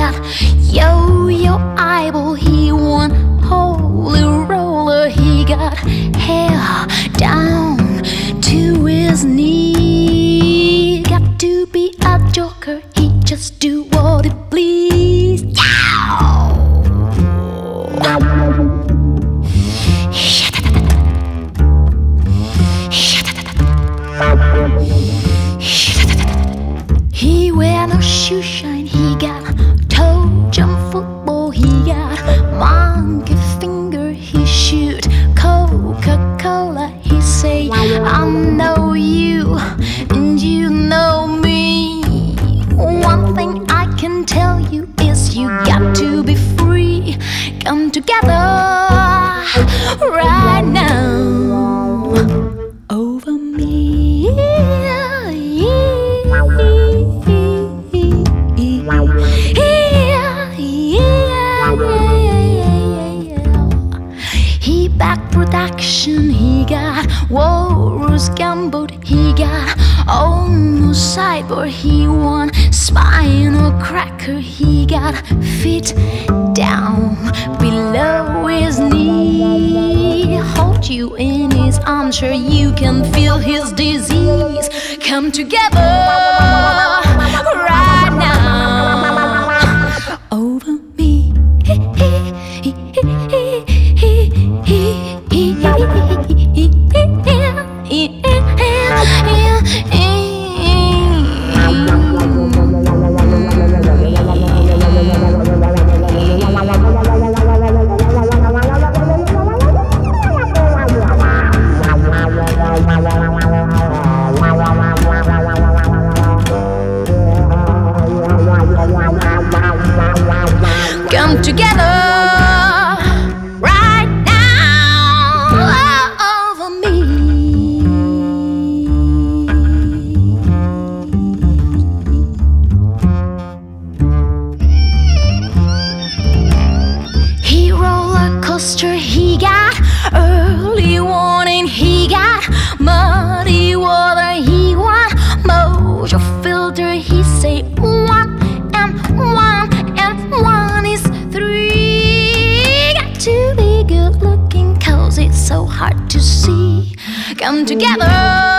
got yo-yo eyeball, he won holy roller, he got hair down to his knee. Got to be a joker, he just do what he please. He wear no shoe shine, he got toe jump football, he got monkey finger, he shoot Coca-Cola, he say I know you and you know me. One thing I can tell you is you got to be free. Come together right now over me. He back production, he got Walrus Gumboot, he got almost sideboard, he won spinal cracker, he got feet down below his knee. Hold you in his arms, sure you can feel his disease. Come together right now over me. Come together right now over me. He roller coaster, he got early warning, he got muddy water, he want mojo filter, he say one and one is three. Got to be good looking, cause it's so hard to see. Come together